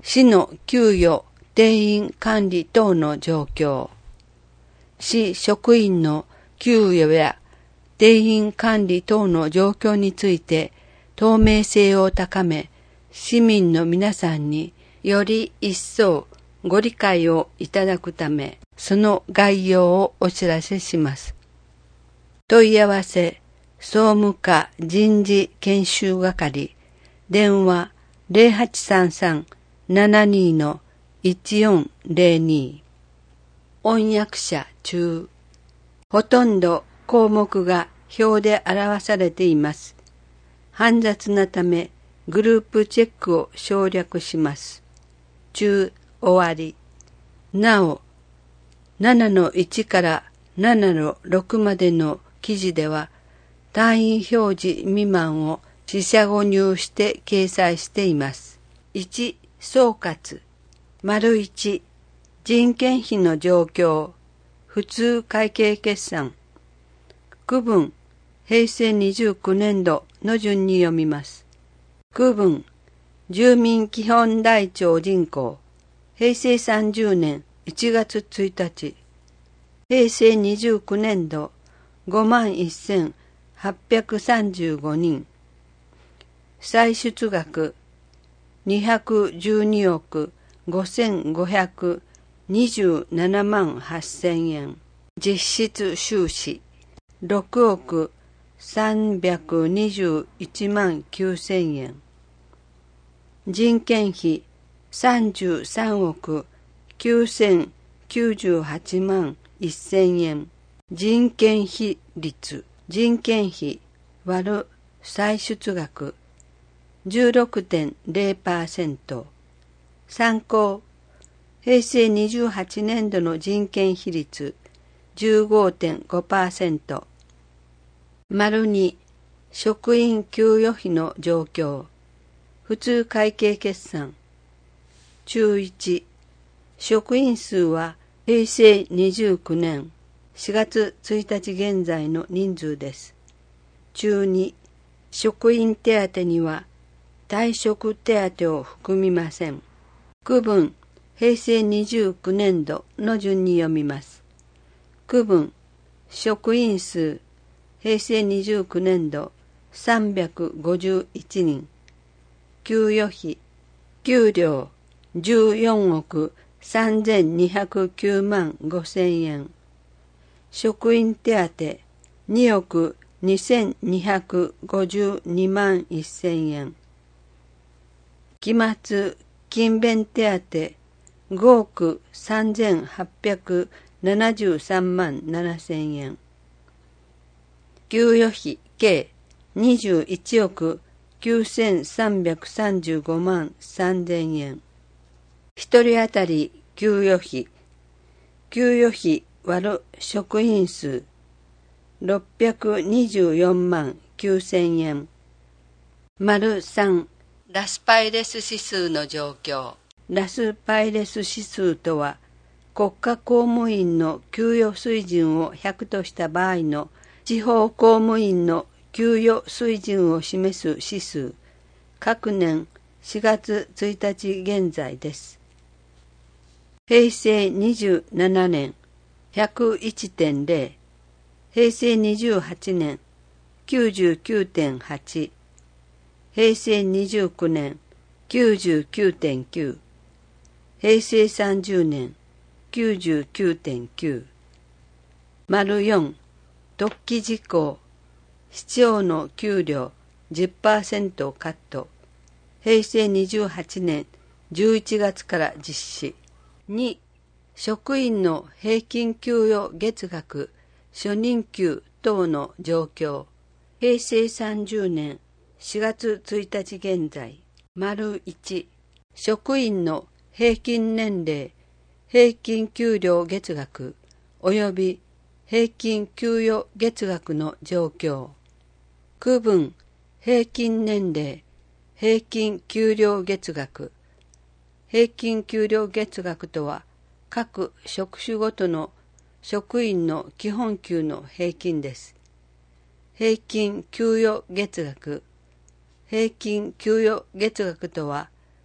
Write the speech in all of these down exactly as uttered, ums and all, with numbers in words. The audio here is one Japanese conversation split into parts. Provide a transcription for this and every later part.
市の給与、定員管理等の状況、市職員の給与や定員管理等の状況について透明性を高め、市民の皆さんにより一層ご理解をいただくため、その概要をお知らせします。問い合わせ、総務課人事研修係、電話 ゼロはちさんさん ななに のいちよんゼロに。翻訳者中。ほとんど項目が表で表されています。煩雑なため、グループチェックを省略します。中、終わり。なお、ななのいちからななのろくまでの記事では、単位表示未満を四捨五入して掲載しています。いち、総括。丸いち、人件費の状況。普通会計決算。区分、平成にじゅうきゅうねんどの順に読みます。区分、住民基本台帳人口。平成さんじゅうねんいちがつついたち。平成にじゅうきゅうねんどごまんせんはっぴゃくさんじゅうごにん。歳出額にひゃくじゅうにおくごせんごひゃくにじゅうななまんはっせんえん。実質収支ろくおくさんびゃくにじゅういちまんきゅうせんえん。人件費さんじゅうさんおくきゅうせんきゅうじゅうはちまんせんえん。人件費率、人件費割る歳出額 じゅうろくてんゼロパーセント。参考、平成にじゅうはちねんどの人件費率 じゅうごてんごパーセント。丸に、職員給与費の状況。普通会計決算。中いち、職員数は平成にじゅうきゅうねんしがつついたち現在の人数です。中に、職員手当には退職手当を含みません。区分、平成にじゅうきゅうねんどの順に読みます。区分、職員数、平成にじゅうきゅうねんどさんびゃくごじゅういちにん。給与費、給料じゅうよんおくさんぜんにひゃくきゅうまんごせんえん。職員手当におくにせんにひゃくごじゅうにまんせんえん。期末勤勉手当ごおくさんぜんはっぴゃくななじゅうさんまんななせんえん。給与費計にじゅういちおくきゅうせんさんびゃくさんじゅうごまんさんぜんえん。一人当たり給与費、給与費割る職員数ろっぴゃくにじゅうよんまんきゅうせんえん。丸さん、ラスパイレス指数の状況。ラスパイレス指数とは、国家公務員の給与水準をひゃくとした場合の地方公務員の給与水準を示す指数、各年しがつついたち現在です。平成にじゅうななねん ひゃくいちてんゼロ、平成にじゅうはちねん きゅうじゅうきゅうてんはち、平成にじゅうきゅうねん きゅうじゅうきゅうてんきゅう、平成さんじゅうねん きゅうじゅうきゅうてんきゅう。丸よん、特記事項、市長の給料 じゅっパーセント カット、平成にじゅうはちねんじゅういちがつから実施。に、職員の平均給与月額、初任給等の状況。平成さんじゅうねんしがつついたち現在。丸いち、職員の平均年齢、平均給料月額及び平均給与月額の状況。区分、平均年齢、平均給料月額。平均給料月額とは、各職種ごとの職員の基本給の平均です。平均給与月額。平均給与月額とは、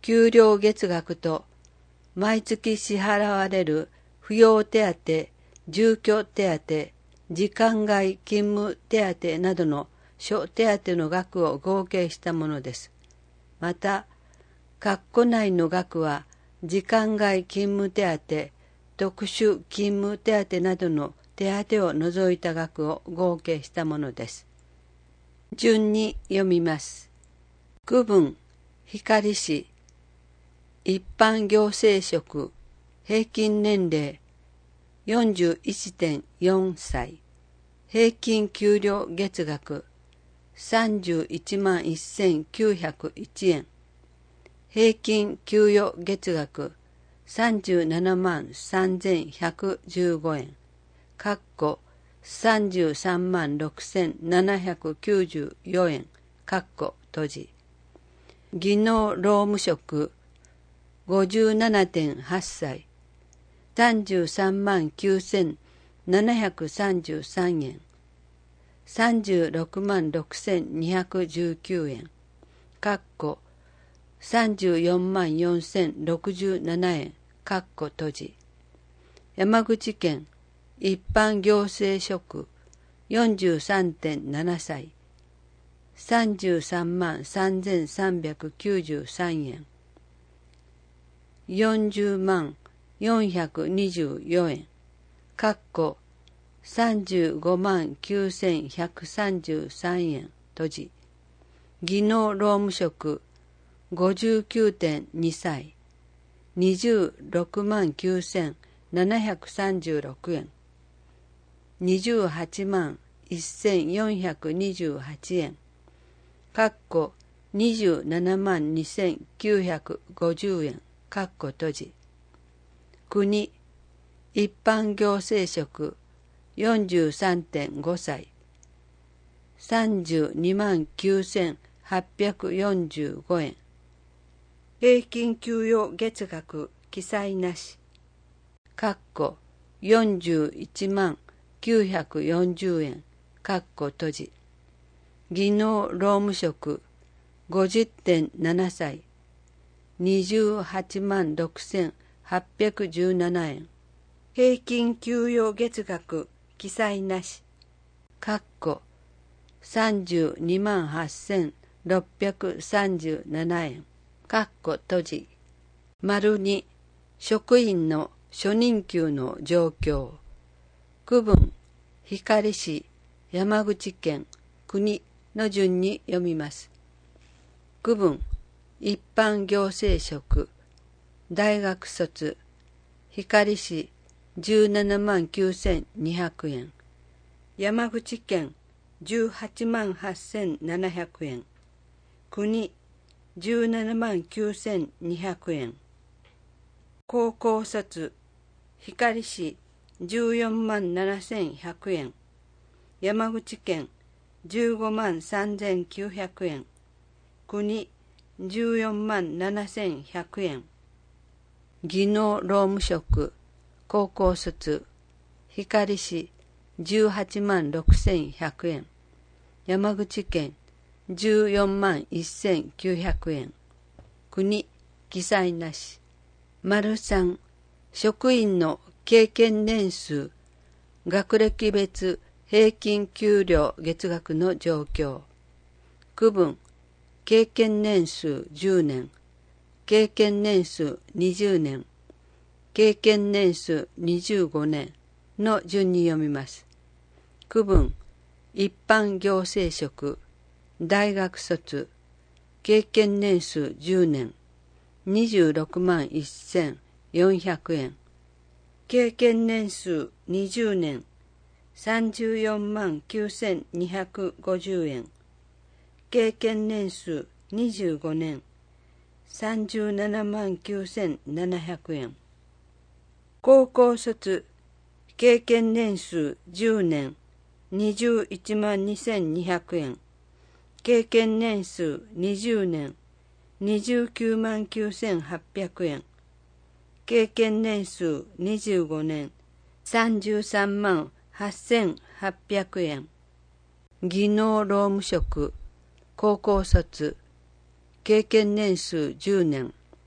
給料月額と毎月支払われる扶養手当、住居手当、時間外勤務手当などの諸手当の額を合計したものです。また、括弧内の額は時間外勤務手当、特殊勤務手当などの手当を除いた額を合計したものです。順に読みます。区分、光市、一般行政職、平均年齢 よんじゅういってんよん 歳、平均給料月額さんじゅういちまんせんきゅうひゃくいちえん、平均給与月額さんじゅうななまんさんぜんひゃくじゅうごえん、かっこさんじゅうさんまんろくせんななひゃくきゅうじゅうよえん、かっこ閉じ。技能労務職ごじゅうななてんはっさい、さんじゅうさんまんきゅうせんななひゃくさんじゅうさんえん、さんじゅうろくまんろくせんにひゃくじゅうきゅうえん、かっこさんじゅうよんまんよんせんろくじゅうななえん、かっこ閉じ。山口県一般行政職よんじゅうさんてんななさい、さんじゅうさんまんさんぜんさんびゃくきゅうじゅうさんえん、よんじゅうまんよんひゃくにじゅうよえん、かっこさんじゅうごまんきゅうせんひゃくさんじゅうさんえん、閉じ。技能労務職ごじゅうきゅうてんにさい、にじゅうろくまんきゅうせんななひゃくさんじゅうろくえん、にじゅうはちまんせんよんひゃくにじゅうはちえん、かっこにじゅうななまんにせんきゅうひゃくごじゅうえん、かっこ閉じ。国、一般行政職よんじゅうさんてんごさい、さんじゅうにまんきゅうせんはっぴゃくよんじゅうごえん、平均給与月額記載なし、かっこよんじゅういちまんきゅうひゃくよんじゅうえん、かっこ閉じ。技能労務職ごじゅってんななさい、にじゅうはちまんろくせんはっぴゃくじゅうななえん、平均給与月額記載なし、かっこさんじゅうにまんはっせんろっぴゃくさんじゅうななえん、かっこ閉じ。丸に、職員の初任給の状況。区分、光市、山口県、国の順に読みます。区分、一般行政職、大学卒、光市じゅうななまんきゅうせんにひゃくえん、山口県じゅうはちまんはっせんななひゃくえん、国じゅうななまんきゅうせんにひゃくえん、高校卒、光市じゅうよんまんななせんひゃくえん、山口県じゅうごまんさんぜんきゅうひゃくえん、国じゅうよんまんななせんひゃくえん。技能労務職、高校卒、光市じゅうはちまんろくせんひゃくえん、山口県じゅうよんまんせんきゅうひゃくえん、国記載なし。丸さん、職員の経験年数、学歴別平均給料月額の状況。区分、経験年数じゅうねん、経験年数にじゅうねん、経験年数にじゅうごねんの順に読みます。区分、一般行政職、大学卒、経験年数じゅうねん、にじゅうろくまんせんよんひゃくえん、経験年数にじゅうねん、さんじゅうよんまんきゅうせんにひゃくごじゅうえん、経験年数にじゅうごねん、さんじゅうななまんきゅうせんななひゃくえん。高校卒、経験年数じゅうねん、にじゅういちまんにせんにひゃくえん、経験年数にじゅうねん、にじゅうきゅうまんきゅうせんはっぴゃくえん、経験年数にじゅうごねん、さんじゅうさんまんはっせんはっぴゃくえん。技能労務職、高校卒、経験年数じゅうねん、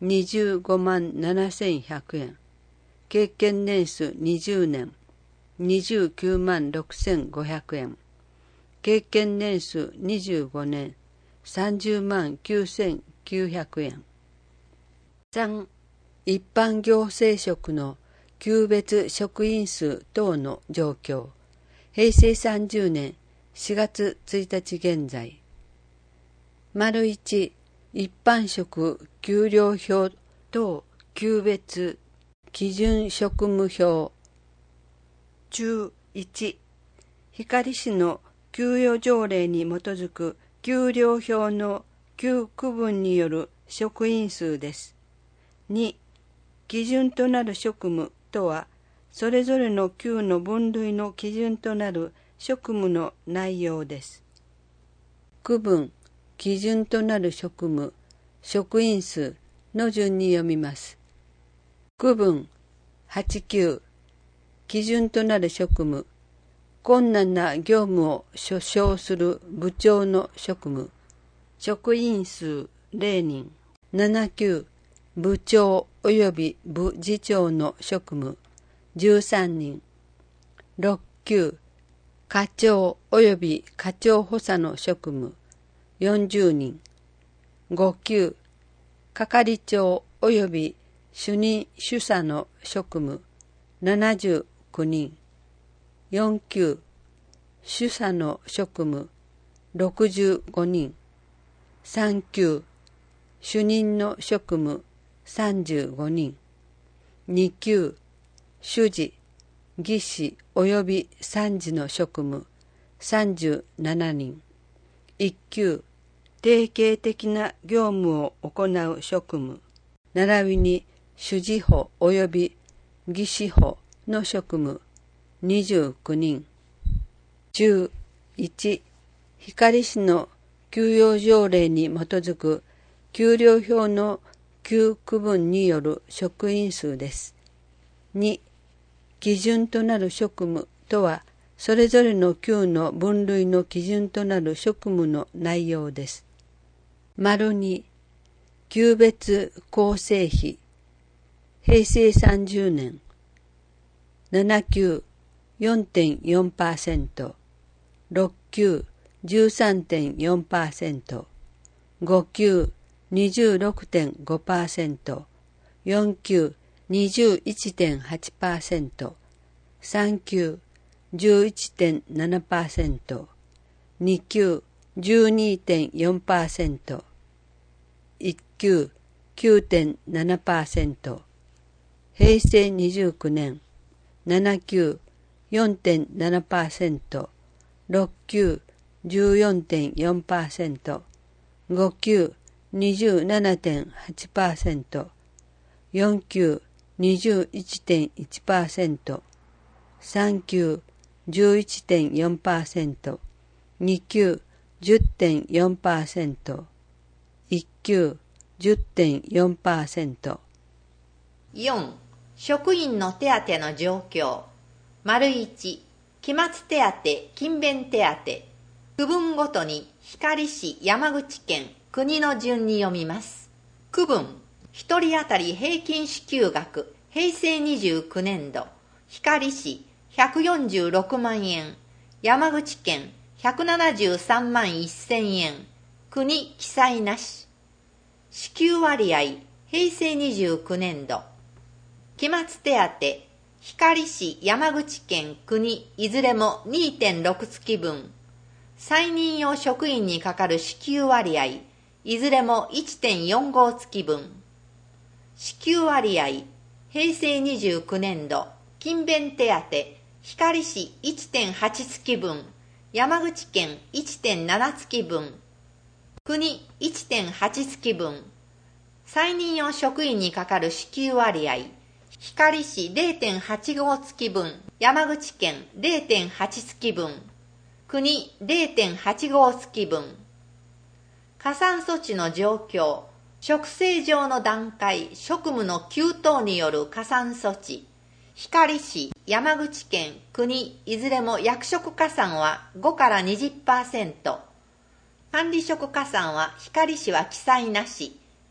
にじゅうごまんななせんひゃくえん。経験年数にじゅうねん、にじゅうきゅうまんろくせんごひゃくえん。経験年数にじゅうごねん、さんじゅうまんきゅうせんきゅうひゃくえん。さん、一般行政職の級別職員数等の状況。へいせいさんじゅうねんしがつついたち現在。丸いち、一般職給料表等級別基準職務表。中いち、光市の給与条例に基づく給料表の給区分による職員数です。に、基準となる職務とは、それぞれの給の分類の基準となる職務の内容です。区分、基準となる職務、職員数の順に読みます。区分、はちきゅう、基準となる職務、困難な業務を所掌する部長の職務、職員数れいにん。ななきゅう、部長及び部次長の職務、じゅうさんにん。ろっきゅう、課長及び課長補佐の職務、よんじゅうにん。ごきゅう、係長及び主任主査の職務、ななじゅうきゅうにん。よんきゅう、主査の職務、ろくじゅうごにん。さんきゅう、主任の職務、さんじゅうごにん。にきゅう、主事、技師及び参事の職務、さんじゅうななにん。いっきゅう、定型的な業務を行う職務、並びに主事補及び技師補の職務、にじゅうきゅうにん。中いち、光市の給与条例に基づく給料表の給区分による職員数です。に、基準となる職務とは、それぞれの給の分類の基準となる職務の内容です。丸に、級別構成比、へいせいさんじゅうねん、ななきゅう、よんてんよんパーセント、ろっきゅう、じゅうさんてんよんパーセント、ごきゅう、にじゅうろくてんごパーセント、よんきゅう、にじゅういちてんはちパーセント、さんきゅう、じゅういちてんななパーセント、にきゅう、じゅうにてんよんパーセント、いっきゅう、きゅうてんななパーセント、へいせいにじゅうきゅうねん、ななきゅう、よんてんななパーセント、ろっきゅう、じゅうよんてんよんパーセント、ごきゅう、にじゅうななてんはちパーセント、よんきゅう、にじゅういちてんいちパーセント、さんきゅう、じゅういちてんよんパーセント、にきゅう、じゅってんよんパーセント、いっきゅう、じゅってんよんパーセント。 よん、職員の手当の状況。丸いち、期末手当、勤勉手当。区分ごとに光市、山口県、国の順に読みます。区分、ひとり当たり平均支給額、へいせいにじゅうきゅうねんど、光市ひゃくよんじゅうろくまんえん、山口県ひゃくななじゅうさんまんせんえん、国記載なし。支給割合、へいせいにじゅうきゅうねんど。期末手当、光市、山口県、国、いずれも にてんろく 月分。再任用職員にかかる支給割合、いずれも いってんよんご 月分。支給割合、へいせいにじゅうきゅうねんど、勤勉手当、光市 いってんはち 月分、山口県 いってんなな 月分、国 いってんはち 月分。再任用職員にかかる支給割合、光市 れいてんはちご 月分、山口県 れいてんはち 月分、国 れいてんはちご 月分。加算措置の状況、職制上の段階、職務の急騰による加算措置。光市、山口県、国、いずれも役職加算はごから にじゅっパーセント。管理職加算は光市は記載なし。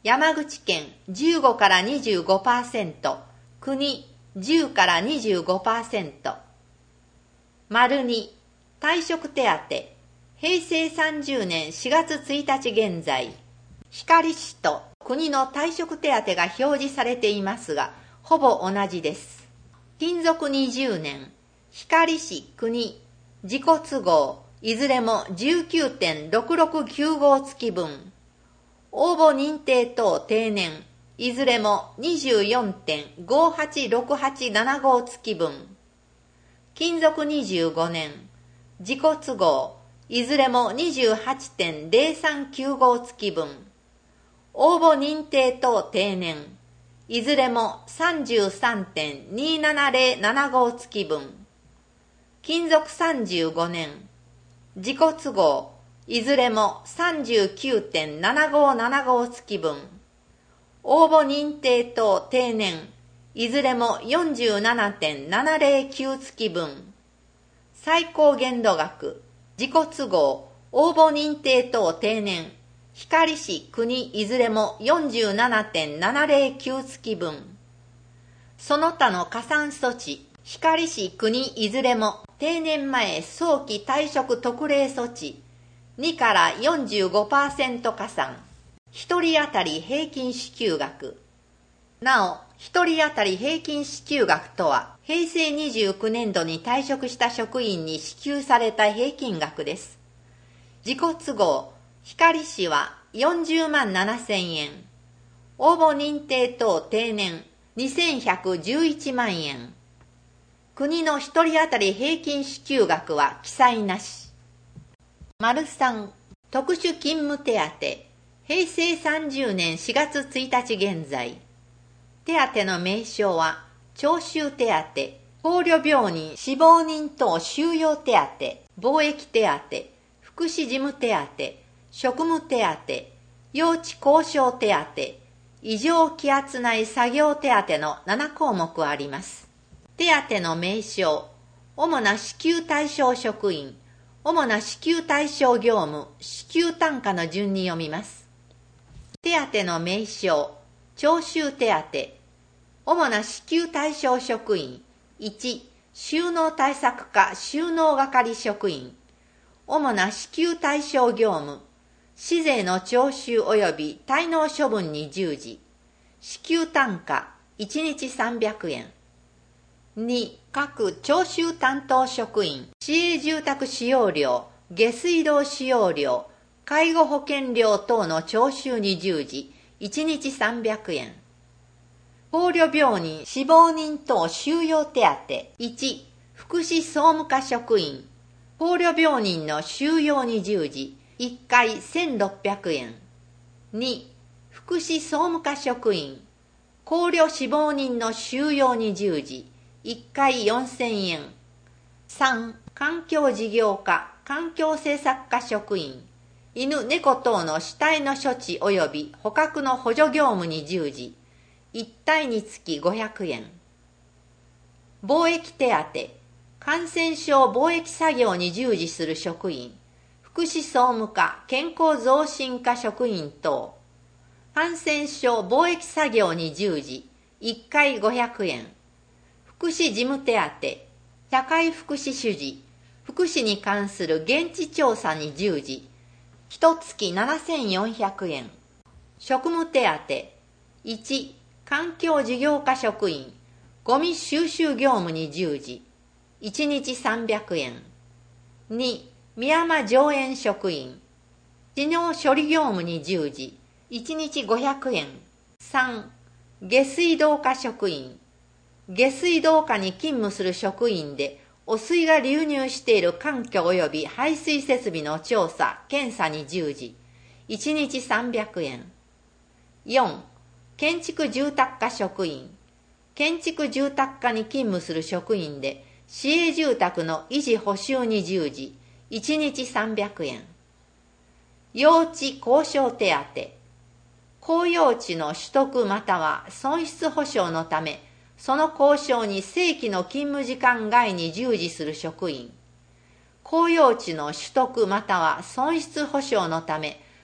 山口県じゅうごからにじゅうごパーセント、国じゅうからにじゅうごパーセント。丸に、退職手当、へいせいさんじゅうねんしがつついたち現在、光市と国の退職手当が表示されていますが、ほぼ同じです。勤続にじゅうねん、光市国、自己都合、いずれも じゅうきゅうてんろくろくきゅうご 月分。応募認定等定年、いずれも にじゅうよんてんごはちろくはちななご 月分。勤続にじゅうごねん、自己都合、いずれも にじゅうはちてんぜろさんきゅうご 月分。応募認定等定年、いずれも さんじゅうさんてんにななぜろななご 月分。勤続さんじゅうごねん、自己都合、いずれも さんじゅうきゅうてんななごななご 月分。応募認定等定年、いずれも よんじゅうななてんななぜろきゅう 月分。最高限度額、自己都合、応募認定等定年、光市国いずれも よんじゅうななてんななぜろきゅう 月分。その他の加算措置、光市国いずれも定年前早期退職特例措置、にから よんじゅうごパーセント 加算、ひとり当たり平均支給額。なお、ひとり当たり平均支給額とは、へいせいにじゅうきゅうねんどに退職した職員に支給された平均額です。自己都合、光市はよんじゅうまんななせんえん。応募認定等定年にせんひゃくじゅういちまんえん。国のひとり当たり平均支給額は記載なし。丸さん、特殊勤務手当、へいせいさんじゅうねんしがつついたち現在。手当の名称は、徴収手当、考慮病人死亡人等収容手当、貿易手当、福祉事務手当、職務手当、用地交渉手当、異常気圧内作業手当のななこうもくあります。手当の名称、主な支給対象職員、主な支給対象業務、支給単価の順に読みます。手当の名称、徴収手当、主な支給対象職員、いち、収納対策課収納係職員、主な支給対象業務、市税の徴収及び滞納処分に従事、支給単価いちにちさんびゃくえん。に、各徴収担当職員、市営住宅使用料、下水道使用料、介護保険料等の徴収に従事、いちにちさんびゃくえん。考慮病人、死亡人等収容手当、いち、福祉総務課職員、考慮病人の収容に従事、いっかいせんろっぴゃくえん。に、福祉総務課職員、考慮死亡人の収容に従事、いっかいよんせんえん。さん、環境事業課、環境政策課職員、犬猫等の死体の処置及び捕獲の補助業務に従事、いったいにつきごひゃくえん。貿易手当、感染症貿易作業に従事する職員、福祉総務課健康増進課職員等、感染症貿易作業に従事、いっかいごひゃくえん。福祉事務手当、社会福祉主事、福祉に関する現地調査に従事、いちつきななせんよんひゃくえん。職務手当、いち、環境事業課職員、ゴミ収集業務に従事、いちにちさんびゃくえん。に、宮山上園職員、知尿処理業務に従事、いちにちごひゃくえん。さん、下水道課職員、下水道課に勤務する職員で、汚水が流入している環境及び排水設備の調査・検査に従事、いちにちさんびゃくえん。よん、建築住宅課職員、建築住宅課に勤務する職員で、市営住宅の維持補修に従事、いちにちさんびゃくえん。用地交渉手当、公用地の取得または損失保証のため、その交渉に正規の勤務時間外に従事する職員、公用地の取得または損失保証のため、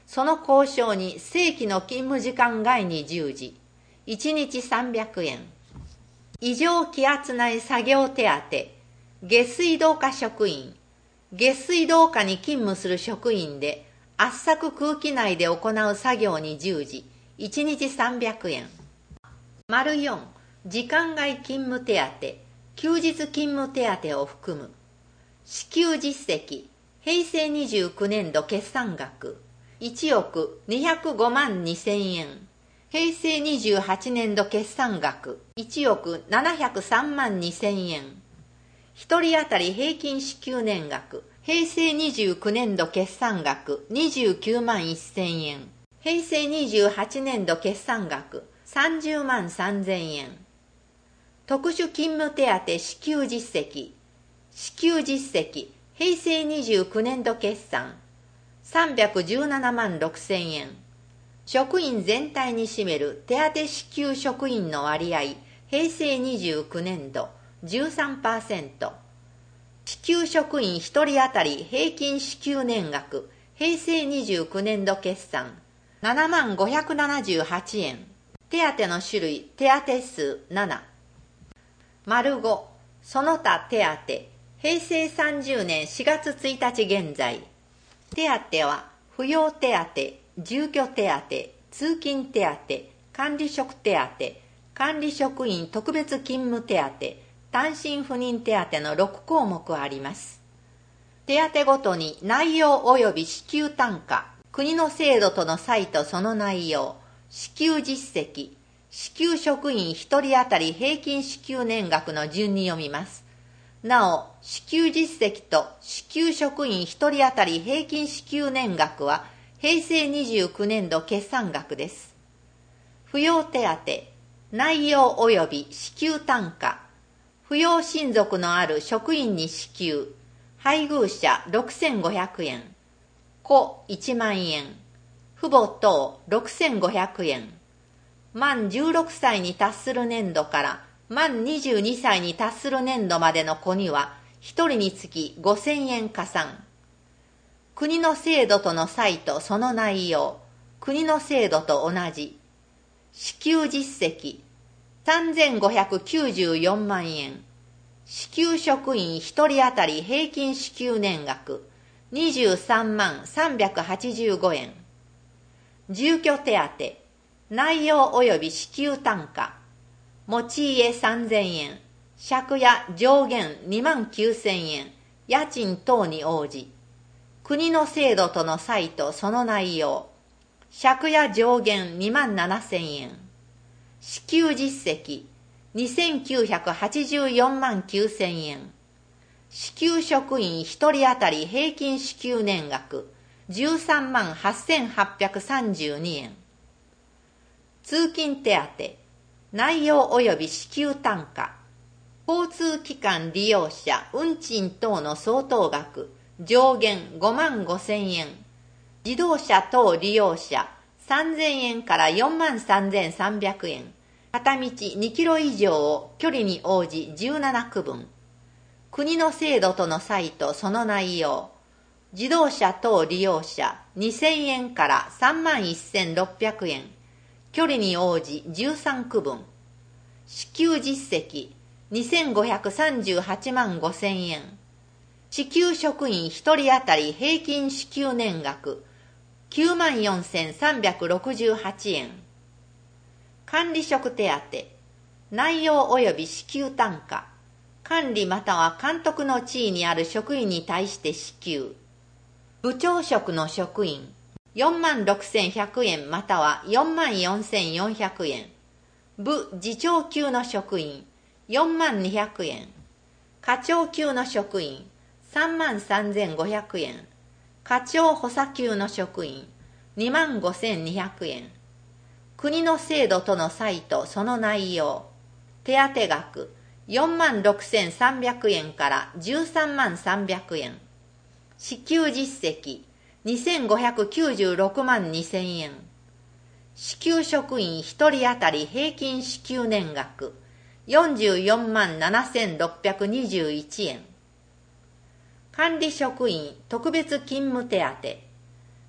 その交渉に正規の勤務時間外に従事、いちにちさんびゃくえん。異常気圧内作業手当、下水道課職員、下水道課に勤務する職員で、圧搾空気内で行う作業に従事、いちにちさんびゃくえん。丸よん、時間外勤務手当、休日勤務手当を含む。支給実績、平成にじゅうきゅうねん度決算額、いちおくにひゃくごまんにせんえん。平成にじゅうはちねん度決算額、いちおくななひゃくさんまんにせんえん。一人当たり平均支給年額、平成にじゅうきゅうねん度決算額にじゅうきゅうまんせんえん。平成にじゅうはちねん度決算額さんじゅうまんさんぜんえん。特殊勤務手当支給実績、支給実績、平成にじゅうきゅうねん度決算さんびゃくじゅうななまんろくせんえん。職員全体に占める手当支給職員の割合、平成にじゅうきゅうねん度 じゅうさんパーセント。支給職員ひとり当たり平均支給年額、平成にじゅうきゅうねん度決算ななまんごひゃくななじゅうはちえん。手当の種類、手当数なな。丸ご、その他手当、平成さんじゅうねんしがつついたち現在。手当は、扶養手当、住居手当、通勤手当、管理職手当、管理職員特別勤務手当、単身赴任手当のろくこうもくあります。手当ごとに内容及び支給単価、国の制度との差異とその内容、支給実績、支給職員ひとり当たり平均支給年額の順に読みます。なお、支給実績と支給職員ひとり当たり平均支給年額は平成にじゅうきゅうねん度決算額です。扶養手当、内容及び支給単価、扶養親族のある職員に支給、配偶者ろくせんごひゃくえん、子いちまんえん、父母等ろくせんごひゃくえん、満じゅうろくさいに達する年度から満にじゅうにさいに達する年度までの子にはひとりにつきごせんえん加算。国の制度との差異とその内容、国の制度と同じ。支給実績さんぜんごひゃくきゅうじゅうよんまんえん。支給職員ひとり当たり平均支給年額にじゅうさんまんさんびゃくはちじゅうごえん。住居手当、内容及び支給単価、持ち家さんぜんえん、借家上限にまんきゅうせんえん、家賃等に応じ、国の制度との差異とその内容、借家上限にまんななせんえん、支給実績にせんきゅうひゃくはちじゅうよんまんきゅうせんえん、支給職員ひとり当たり平均支給年額じゅうさんまんはっせんはっぴゃくさんじゅうにえん。通勤手当、内容及び支給単価、交通機関利用者運賃等の相当額上限ごまんごせんえん、自動車等利用者さんぜんえんからよんまんさんぜんさんびゃくえん、片道にキロ以上を距離に応じじゅうななくぶん。国の制度との差異とその内容、自動車等利用者にせんえんからさんまんせんろっぴゃくえん、距離に応じじゅうさんくぶん。支給実績にせんごひゃくさんじゅうはちまんごせんえん。支給職員ひとり当たり平均支給年額きゅうまんよんせんさんびゃくろくじゅうはちえん。管理職手当、内容及び支給単価、管理または監督の地位にある職員に対して支給。部長職の職員、よんまんろくせんひゃくえんまたはよんまんよんせんよんひゃくえん。部次長級の職員、よんまんにひゃくえん。課長級の職員、さんまんさんぜんごひゃくえん。課長補佐級の職員、にまんごせんにひゃくえん。国の制度との差異とその内容、手当額よんまんろくせんさんびゃくえんからじゅうさんまんさんびゃくえん。支給実績にせんごひゃくきゅうじゅうろくまんにせんえん。支給職員ひとり当たり平均支給年額よんじゅうよんまんななせんろっぴゃくにじゅういちえん。管理職員特別勤務手当、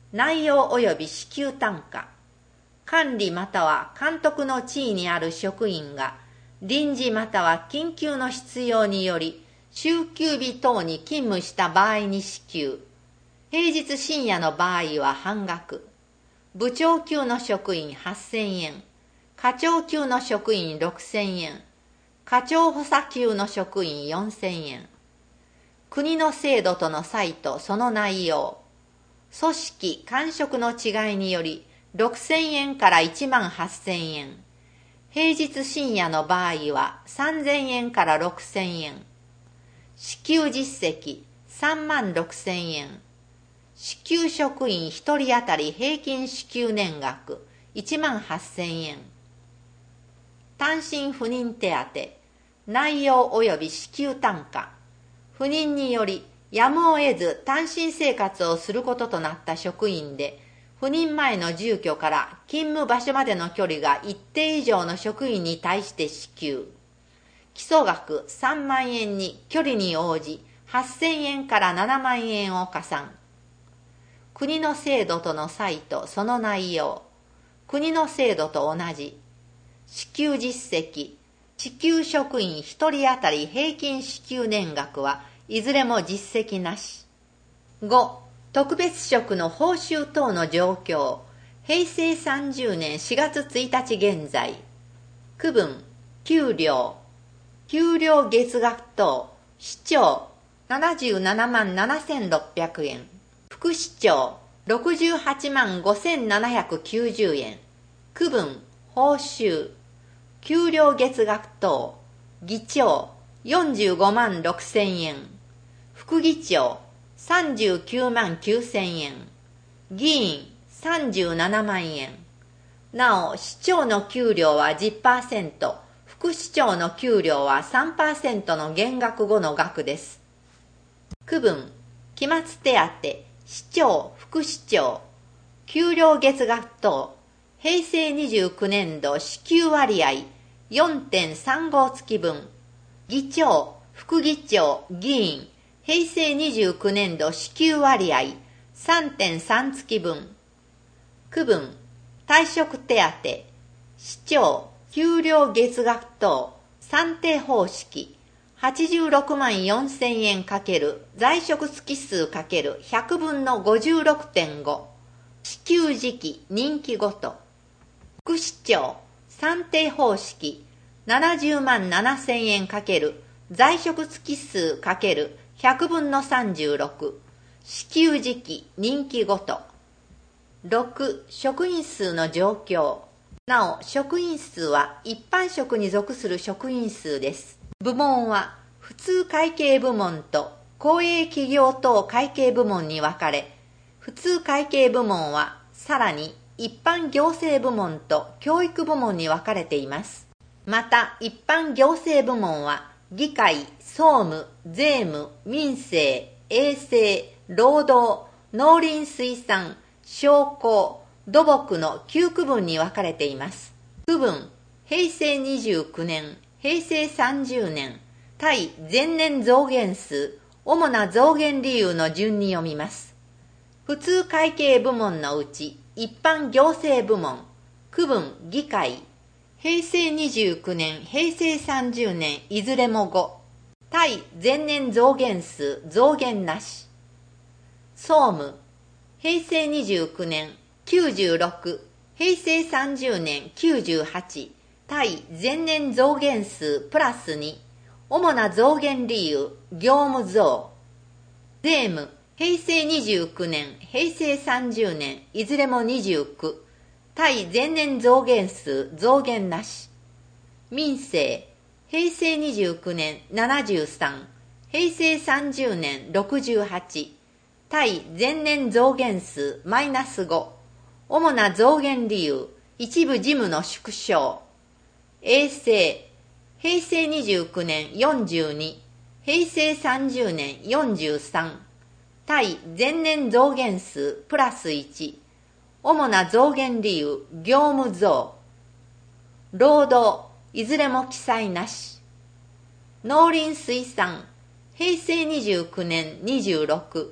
内容及び支給単価。管理または監督の地位にある職員が臨時または緊急の必要により週休日等に勤務した場合に支給。平日深夜の場合は半額。部長級の職員はっせんえん。課長級の職員ろくせんえん。課長補佐級の職員よんせんえん。国の制度との差異とその内容。組織・官職の違いによりろくせんえんからいちまんはっせんえん。平日深夜の場合はさんぜんえんからろくせんえん。支給実績さんまんろくせんえん。支給職員ひとり当たり平均支給年額いちまんはっせんえん。単身赴任手当。内容及び支給単価。赴任によりやむを得ず単身生活をすることとなった職員で、赴任前の住居から勤務場所までの距離が一定以上の職員に対して支給。基礎額さんまんえんに距離に応じはっせんえんからななまんえんを加算。国の制度との差異とその内容。国の制度と同じ。支給実績。支給職員ひとり当たり平均支給年額はいずれも実績なし。ご. 特別職の報酬等の状況。へいせいさんじゅうねんしがつついたち現在。区分、給料。給料月額等。市長、ななじゅうななまんななせんろっぴゃくえん。副市長、ろくじゅうはちまんごせんななひゃくきゅうじゅうえん。区分、報酬。給料月額等。議長、よんじゅうごまんろくせんえん。副議長、さんじゅうきゅうまんきゅうせんえん。議員、さんじゅうななまんえん。なお、市長の給料は じゅっパーセント、副市長の給料は さんパーセント の減額後の額です。区分、期末手当、市長、副市長。給料月額等。へいせいにじゅうきゅうねんど支給割合 よんてんさんご 月分。議長、副議長、議員。へいせいにじゅうきゅうねんど支給割合 さんてんさん 月分。区分、退職手当、市長、給料月額等、算定方式、はちじゅうろくまんよんせんえん×在職月数 ×ひゃくぶんのごじゅうろくてんご。支給時期、任期ごと。副市長、算定方式、ななじゅうまんななせんえん×在職月数 ×ひゃくぶんのさんじゅうろく。支給時期、任期ごと。ろく. 職員数の状況。なお、職員数は一般職に属する職員数です。部門は普通会計部門と公営企業等会計部門に分かれ、普通会計部門はさらに一般行政部門と教育部門に分かれています。また、一般行政部門は議会、総務、税務、民政、衛生、労働、農林水産、商工、土木のきゅう区分に分かれています。区分、へいせいにじゅうきゅうねん、へいせいさんじゅうねん、対前年増減数、主な増減理由の順に読みます。普通会計部門のうち、一般行政部門、区分議会、へいせいにじゅうきゅうねん、へいせいさんじゅうねんいずれもご、対前年増減数増減なし。総務、へいせいにじゅうきゅうねんきゅうじゅうろく、へいせいさんじゅうねんきゅうじゅうはち、対前年増減数プラスに、主な増減理由、業務増。税務、へいせいにじゅうきゅうねん、へいせいさんじゅうねんいずれもにじゅうきゅう、対前年増減数増減なし。民政、へいせいにじゅうきゅうねんななじゅうさん、へいせいさんじゅうねんろくじゅうはち、対前年増減数マイナスご、主な増減理由、一部事務の縮小。衛生、へいせいにじゅうきゅうねんよんじゅうに、へいせいさんじゅうねんよんじゅうさん、対前年増減数プラスいち、主な増減理由、業務増。労働、いずれも記載なし。農林水産、へいせいにじゅうきゅうねんにじゅうろく、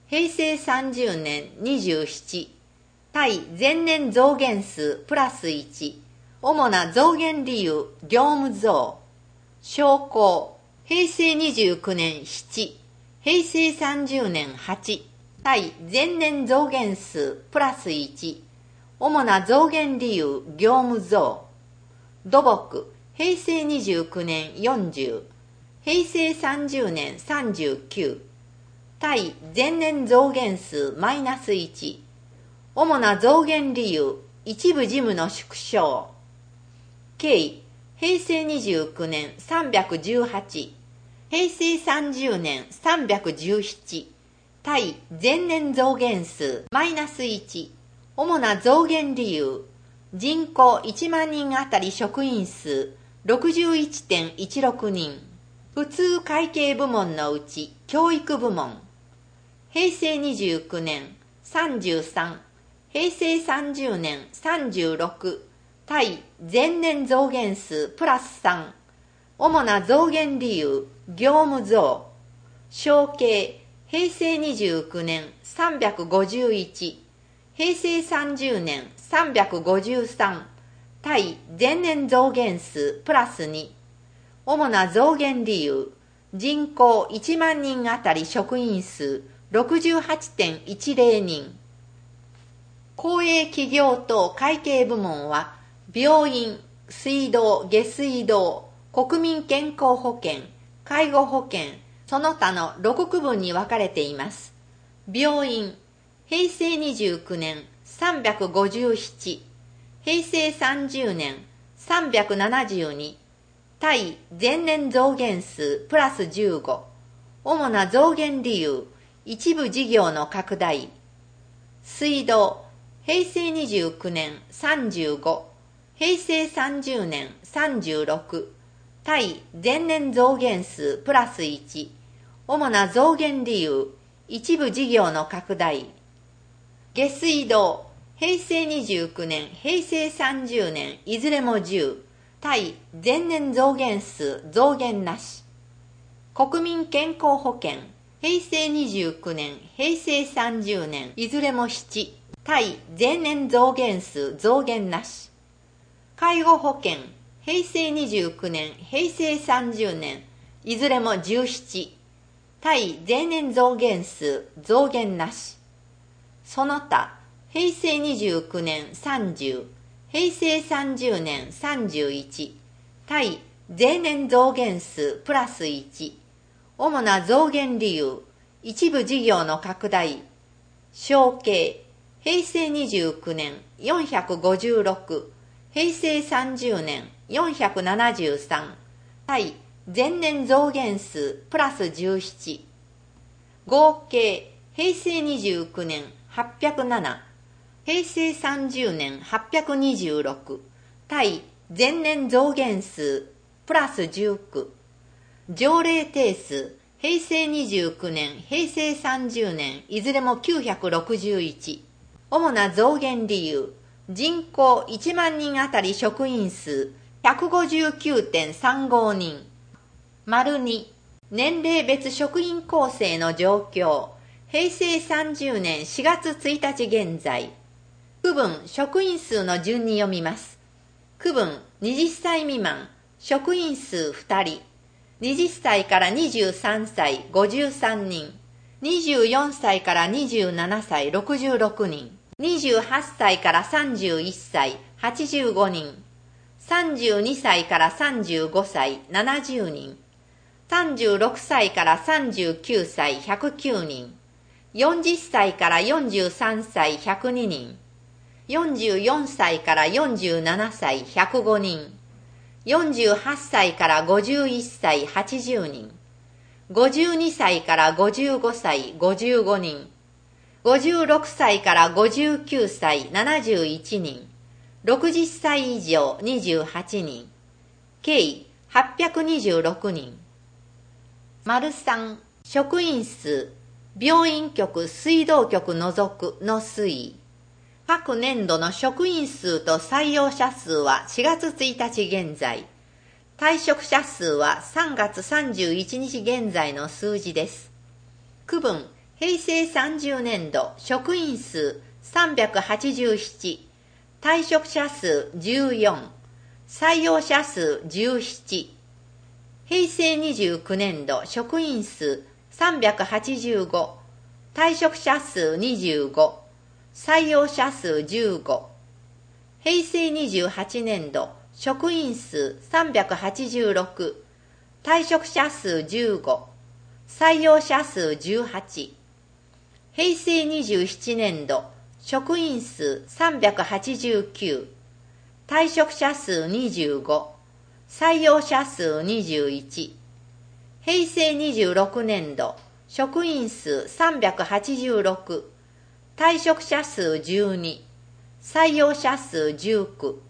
平成さんじゅうねんにじゅうなな、対前年増減数プラスいち、主な増減理由、業務増。商工、平成にじゅうきゅうねんなな、平成さんじゅうねんはち、対前年増減数プラスいち、主な増減理由、業務増。土木、平成にじゅうきゅうねんよんじゅう、平成さんじゅうねんさんじゅうきゅう、対前年増減数マイナスいち、主な増減理由、一部事務の縮小。経、平成にじゅうきゅうねんさんびゃくじゅうはち、平成さんじゅうねんさんびゃくじゅうなな、対前年増減数マイナスいち、主な増減理由、人口いちまんにんあたり職員数 ろくじゅういってんいちろくにん、普通会計部門のうち教育部門。平成にじゅうきゅうねんさんじゅうさん、平成さんじゅうねんさんじゅうろく、対前年増減数プラスさん、主な増減理由、業務増。商計、平成にじゅうきゅうねんさんびゃくごじゅういち、平成さんじゅうねんさんびゃくごじゅうさん、対前年増減数プラスに、主な増減理由、人口いちまんにんあたり職員数 ろくじゅうはちてんいちぜろにん。公営企業等会計部門は、病院、水道、下水道、国民健康保険、介護保険、その他のろくくぶんに分かれています。病院、平成にじゅうきゅうねんさんびゃくごじゅうなな、平成さんじゅうねんさんびゃくななじゅうに、対前年増減数プラスじゅうご、主な増減理由、一部事業の拡大。水道、平成にじゅうきゅうねんさんじゅうご、平成さんじゅうねんさんじゅうろく、対前年増減数プラスいち、主な増減理由、一部事業の拡大。下水道、平成にじゅうきゅうねん、平成さんじゅうねん、いずれもじゅう、対前年増減数増減なし。国民健康保険、平成にじゅうきゅうねん、平成さんじゅうねん、いずれもなな、対前年増減数増減なし。介護保険、平成にじゅうきゅうねん、平成さんじゅうねん、いずれもじゅうなな、対前年増減数増減なし。その他、平成にじゅうきゅうねんさんじゅう、平成さんじゅうねんさんじゅういち、対前年増減数プラスいち、主な増減理由、一部事業の拡大。商計、平成にじゅうきゅうねんよんひゃくごじゅうろく、平成さんじゅうねんよんひゃくななじゅうさん、対前年増減数プラスじゅうなな。合計、平成にじゅうきゅうねんはっぴゃくなな、平成さんじゅうねんはっぴゃくにじゅうろく、対前年増減数プラスじゅうきゅう。条例定数、平成にじゅうきゅうねん、平成さんじゅうねん、いずれもきゅうひゃくろくじゅういち。主な増減理由、人口いちまんにんあたり職員数 ひゃくごじゅうきゅうてんさんごにん。丸に、年齢別職員構成の状況、平成さんじゅうねんしがつついたち現在。区分職員数の順に読みます。区分はたちさい未満、職員数ふたり。はたちさいからにじゅうさんさいごじゅうさんにん、にじゅうよんさいからにじゅうななさいろくじゅうろくにん、にじゅうはっさいからさんじゅういっさいはちじゅうごにん、さんじゅうにさいからさんじゅうごさいななじゅうにん、さんじゅうろくさいからさんじゅうきゅうさいひゃくきゅうにん、よんじゅっさいからよんじゅうさんさいひゃくににん、よんじゅうよんさいからよんじゅうななさいひゃくごにん、よんじゅうはっさいからごじゅういっさいはちじゅうにん、ごじゅうにさいからごじゅうごさいごじゅうごにん、ごじゅうろくさいからごじゅうきゅうさいななじゅういちにん、ろくじゅっさい以上にじゅうはちにん、計はっぴゃくにじゅうろくにん。丸さん、職員数、病院局、水道局除くの推移。各年度の職員数と採用者数はしがつついたち現在。退職者数はさんがつさんじゅういちにち現在の数字です。区分、 平成さんじゅうねんど職員数さんびゃくはちじゅうなな、退職者数じゅうよん、採用者数じゅうなな。平成にじゅうきゅうねんど職員数さんびゃくはちじゅうご、退職者数にじゅうご、採用者数じゅうご。平成にじゅうはちねんど職員数さんびゃくはちじゅうろく、退職者数じゅうご、採用者数じゅうはち。平成にじゅうななねんど職員数さんびゃくはちじゅうきゅう、退職者数にじゅうご、採用者数にじゅういち。平成にじゅうろくねんど職員数さんびゃくはちじゅうろく、退職者数じゅうに、採用者数じゅうきゅう。